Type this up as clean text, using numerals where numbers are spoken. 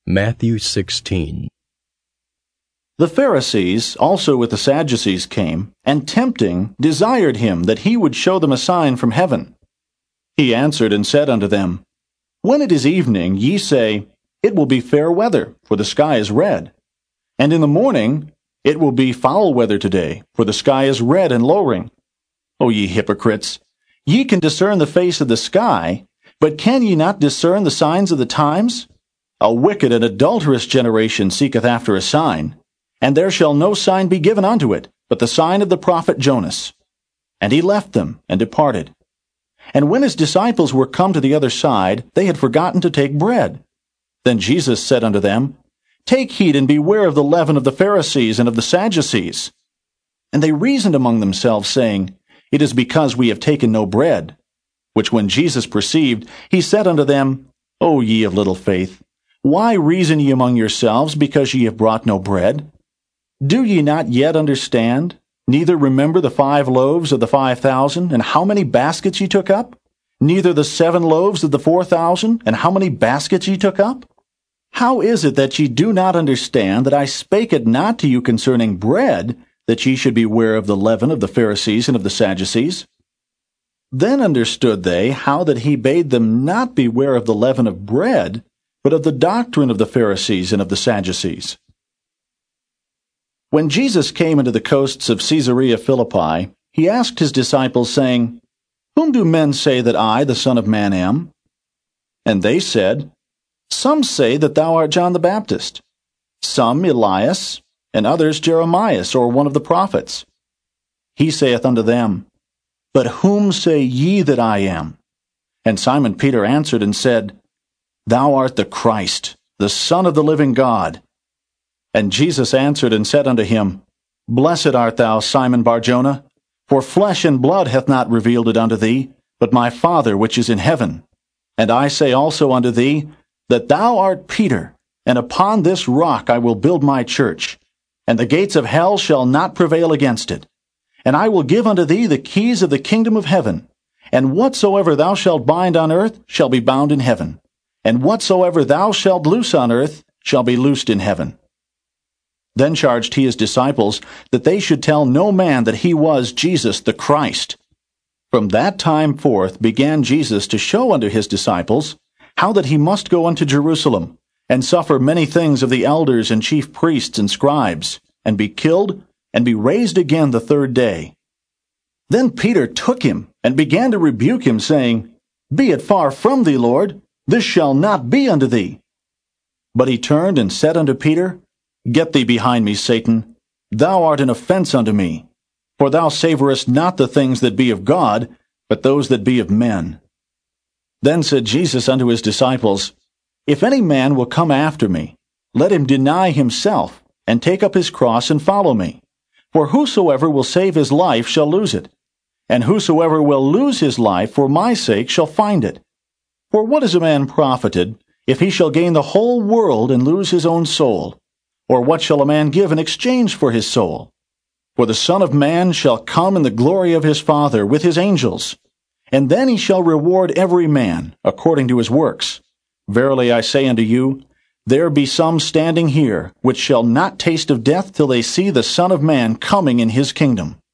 Matthew 16. The Pharisees also with the Sadducees came, and tempting desired him that he would show them a sign from heaven. He answered and said unto them, When it is evening, ye say, It will be fair weather, for the sky is red. And in the morning, It will be foul weather today, for the sky is red and lowering. O ye hypocrites, ye can discern the face of the sky, but can ye not discern the signs of the times? A wicked and adulterous generation seeketh after a sign, and there shall no sign be given unto it, but the sign of the prophet Jonas. And he left them, and departed. And when his disciples were come to the other side, they had forgotten to take bread. Then Jesus said unto them, Take heed and beware of the leaven of the Pharisees and of the Sadducees. And they reasoned among themselves, saying, It is because we have taken no bread. Which when Jesus perceived, he said unto them, O ye of little faith, why reason ye among yourselves, because ye have brought no bread? Do ye not yet understand, neither remember the 5 loaves of the 5,000, and how many baskets ye took up? Neither the 7 loaves of the 4,000, and how many baskets ye took up? How is it that ye do not understand that I spake it not to you concerning bread, that ye should beware of the leaven of the Pharisees and of the Sadducees? Then understood they how that he bade them not beware of the leaven of bread, but of the doctrine of the Pharisees and of the Sadducees. When Jesus came into the coasts of Caesarea Philippi, he asked his disciples, saying, Whom do men say that I, the Son of Man, am? And they said, Some say that thou art John the Baptist, some Elias, and others Jeremias, or one of the prophets. He saith unto them, But whom say ye that I am? And Simon Peter answered and said, Thou art the Christ, the Son of the living God. And Jesus answered and said unto him, Blessed art thou, Simon Bar-Jonah, for flesh and blood hath not revealed it unto thee, but my Father which is in heaven. And I say also unto thee, that thou art Peter, and upon this rock I will build my church, and the gates of hell shall not prevail against it. And I will give unto thee the keys of the kingdom of heaven. And whatsoever thou shalt bind on earth shall be bound in heaven, and whatsoever thou shalt loose on earth shall be loosed in heaven. Then charged he his disciples that they should tell no man that he was Jesus the Christ. From that time forth began Jesus to show unto his disciples how that he must go unto Jerusalem, and suffer many things of the elders and chief priests and scribes, and be killed, and be raised again the 3rd day. Then Peter took him, and began to rebuke him, saying, Be it far from thee, Lord, this shall not be unto thee. But he turned and said unto Peter, Get thee behind me, Satan. Thou art an offense unto me, for thou savorest not the things that be of God, but those that be of men. Then said Jesus unto his disciples, If any man will come after me, let him deny himself, and take up his cross, and follow me. For whosoever will save his life shall lose it, and whosoever will lose his life for my sake shall find it. For what is a man profited, if he shall gain the whole world and lose his own soul? Or what shall a man give in exchange for his soul? For the Son of Man shall come in the glory of his Father with his angels, and then he shall reward every man according to his works. Verily I say unto you, there be some standing here, which shall not taste of death till they see the Son of Man coming in his kingdom.